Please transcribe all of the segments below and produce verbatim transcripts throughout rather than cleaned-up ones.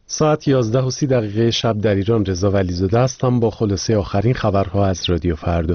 ساعت یازده و سی دقیقه شب در ایران. رضا ولیزاده هستم با خلاصه آخرین خبرها از رادیو فردا.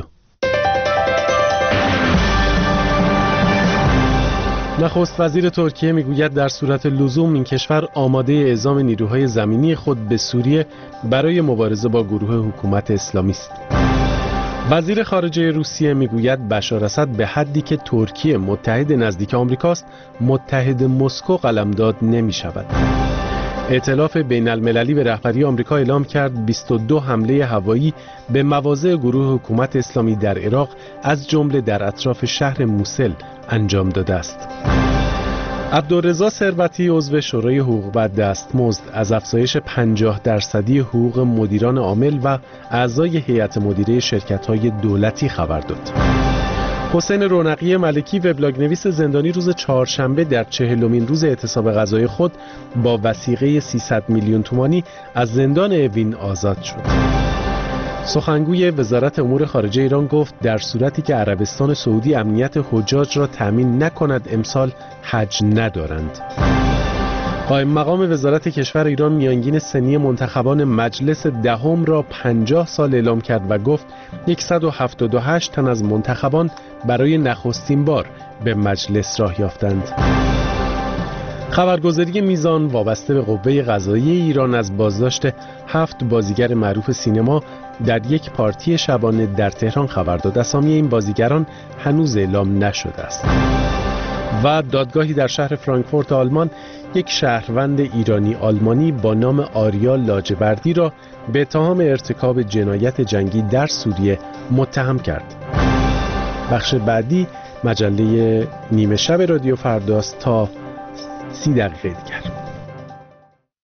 نخست وزیر ترکیه میگوید در صورت لزوم این کشور آماده اعزام نیروهای زمینی خود به سوریه برای مبارزه با گروه حکومت اسلامی است. وزیر خارجه روسیه میگوید بشار اسد به حدی که ترکیه متحد نزدیک آمریکاست، متحد مسکو قلمداد نمی شود. ائتلاف بین المللی به رهبری آمریکا اعلام کرد بیست و دو حمله هوایی به مواضع گروه حکومت اسلامی در عراق از جمله در اطراف شهر موسل انجام داده است. عبدالرضا ثروتی عضو شورای حقوق و دستمزد از افزایش پنجاه درصدی حقوق مدیران عامل و اعضای هیئت مدیره شرکت‌های دولتی خبر داد. حسین رونقی ملکی وبلاگ نویس زندانی روز چهارشنبه در چهلمین روز اعتصاب غذای خود با وثیقه سیصد میلیون تومانی از زندان اوین آزاد شد. سخنگوی وزارت امور خارجه ایران گفت در صورتی که عربستان سعودی امنیت حجاج را تامین نکند امسال حج ندارند. قائم مقام وزارت کشور ایران میانگین سنی منتخبان مجلس دهم را پنجاه سال اعلام کرد و گفت صد و هفتاد و هشت تن از منتخبان برای نخستین بار به مجلس راه یافتند. خبرگزاری میزان وابسته به قوه قضاییه ایران از بازداشت هفت بازیگر معروف سینما در یک پارتی شبانه در تهران خبر داد. اسامی این بازیگران هنوز اعلام نشده است. و دادگاهی در شهر فرانکفورت آلمان یک شهروند ایرانی آلمانی با نام آریا لاجوردی را به اتهام ارتکاب جنایت جنگی در سوریه متهم کرد. بخش بعدی مجله نیمه شب رادیو فرداست تا سی دقیقه دیگر.